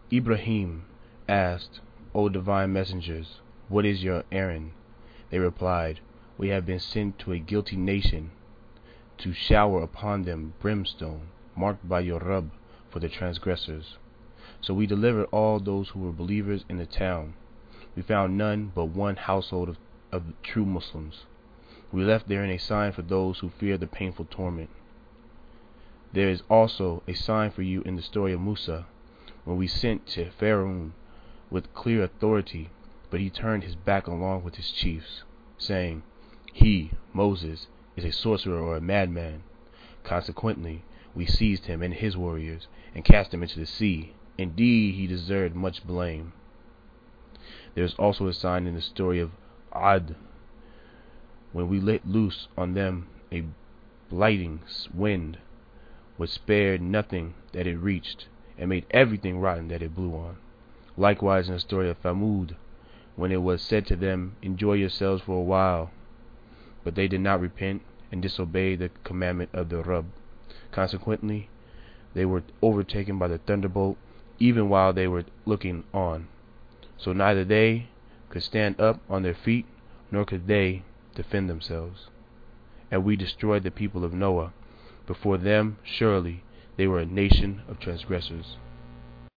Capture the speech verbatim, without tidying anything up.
Ibrahim asked, O divine messengers, what is your errand? They replied, we have been sent to a guilty nation to shower upon them brimstone, marked by your Rabb for the transgressors. So we delivered all those who were believers in the town. We found none but one household of, of true Muslims. We left therein a sign for those who fear the painful torment. There is also a sign for you in the story of Musa, when we sent to Pharaoh with clear authority, but he turned his back along with his chiefs, saying, he, Moses, is a sorcerer or a madman. Consequently, we seized him and his warriors, and cast him into the sea. Indeed, he deserved much blame. There is also a sign in the story of Ad, when we let loose on them a blighting wind, which spared nothing that it reached, and made everything rotten that it blew on. Likewise in the story of Thamud, when it was said to them, enjoy yourselves for a while, but they did not repent and disobeyed the commandment of the Rabb. Consequently, they were overtaken by the thunderbolt, even while they were looking on. So neither they could stand up on their feet, nor could they defend themselves. And we destroyed the people of Noah. Before them, surely, they were a nation of transgressors.